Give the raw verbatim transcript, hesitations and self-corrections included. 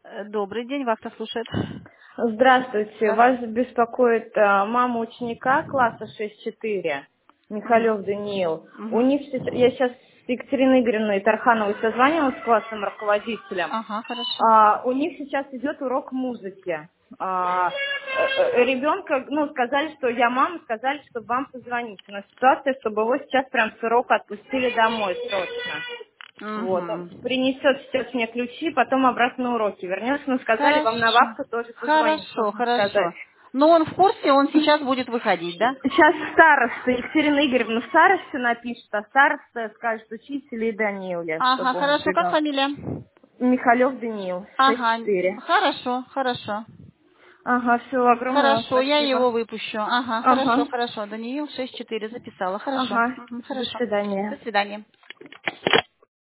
Э, Добрый день, Вахта слушает. Здравствуйте. Здравствуйте. Вас беспокоит э, мама ученика класса шесть четыре, Мгм. Михалев Даниил. У Мгм. них сейчас, я сейчас с Екатериной Игоревной Тархановой созванивалась с классным руководителем. Ага, хорошо. А, у них сейчас идет урок музыки. А, э, э, ребенка, ну, сказали, что я мама, сказали, чтобы вам позвонить. У нас ситуация, чтобы его сейчас прям с урока отпустили домой срочно. Вот, он Угу. принесет сейчас мне ключи, потом обратно на уроки вернется. Но сказали вам на Хорошо. вахту тоже позвонить, Хорошо, можно сказать. хорошо. Но он в курсе, он сейчас будет выходить, да? Сейчас староста, Екатерина Игоревна старосте напишет, а староста скажет учителю и Данииле, Ага, чтобы он хорошо. Как привел. фамилия? Михалев Даниил, Ага, шесть четыре. хорошо, хорошо. Ага, все, огромное вам Хорошо, я спасибо. его выпущу. Ага, хорошо, Ага, хорошо. Даниил шесть четыре записала. Хорошо. ага, Мгм, до хорошо. свидания. До свидания.